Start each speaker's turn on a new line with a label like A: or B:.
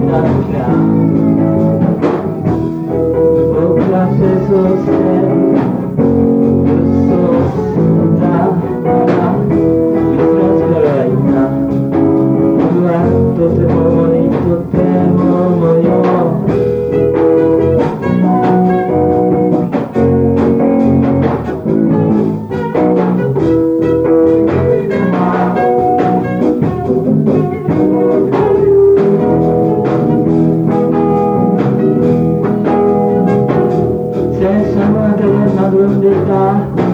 A: だった僕が清掃して嘘をついたから珍しからはいた僕はとても重いとても重いよ電車の中で和んでいた